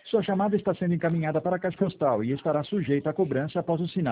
Sua chamada está sendo encaminhada para a caixa postal e estará sujeita a cobrança após o sinal.